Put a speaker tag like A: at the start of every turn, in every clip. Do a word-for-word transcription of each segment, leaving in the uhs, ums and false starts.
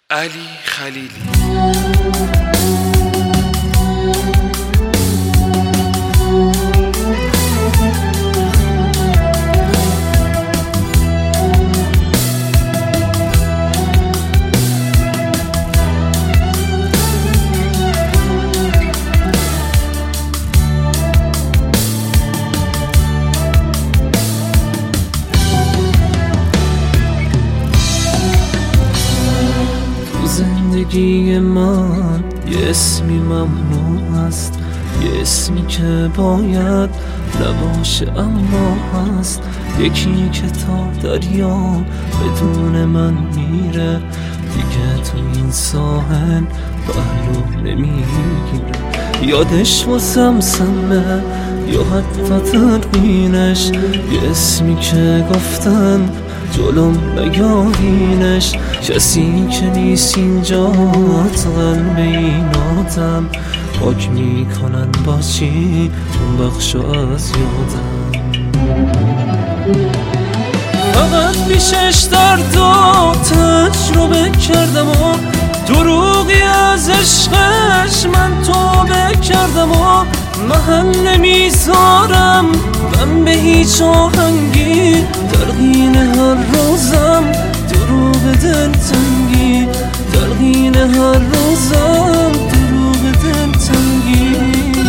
A: علی خلیلی.
B: زندگی من یه اسمی ممنوع است، یه اسمی که باید نباشه اما هست. یکی که تا دریا بدون من میره، دیگه تو این ساحل پهلو نمیگیره. یادش واسم سمه یا حتی ترقینش، یه اسمی که گفتن جلوم نگاهینش. کسی که نیست اینجا قلب این آدم، پاک میکنن با چی اون بخشو از یادم. فقط پیشش درد و تجربه کردم و دروغی از عشقش من توبه کردم و محل نمیذارم من به هیچ آهنگی، تلقین هر روزم دروغ دلتنگی، تلقین هر روزم دروغ دلتنگی.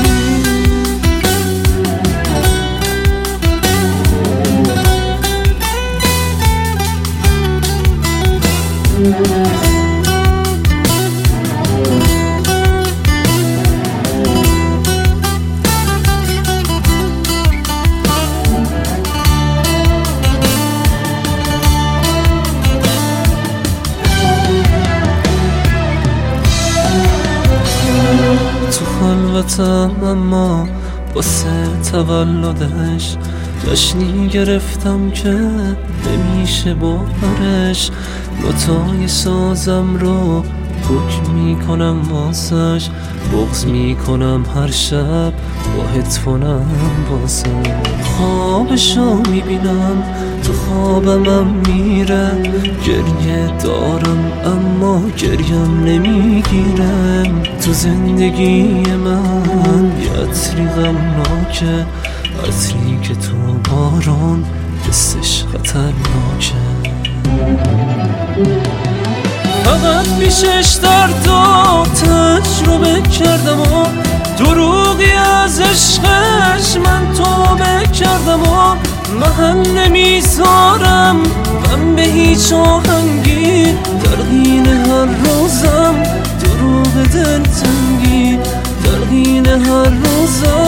B: تو خلوتم اما واسه تولدش جشنی گرفتم که نمیشه باورش. نوتای سازم رو پک میکنم واسش، بغض میکنم هر شب با هدفونم واسه. خوابشو میبینم تو خوابمم میره، گریه دارم اما گریم نمیگیرم. تو زندگی من یه عطری غمناکه، عطری که تو باران دستش خطرناکه. فقط پیشش درد و تجربه کردم و دروغی از عشقش من توبه کردم و محل نمیذارم من به هیچ آهنگی، تلقین هر روزم دروغ دلتنگی، تلقین هر روزم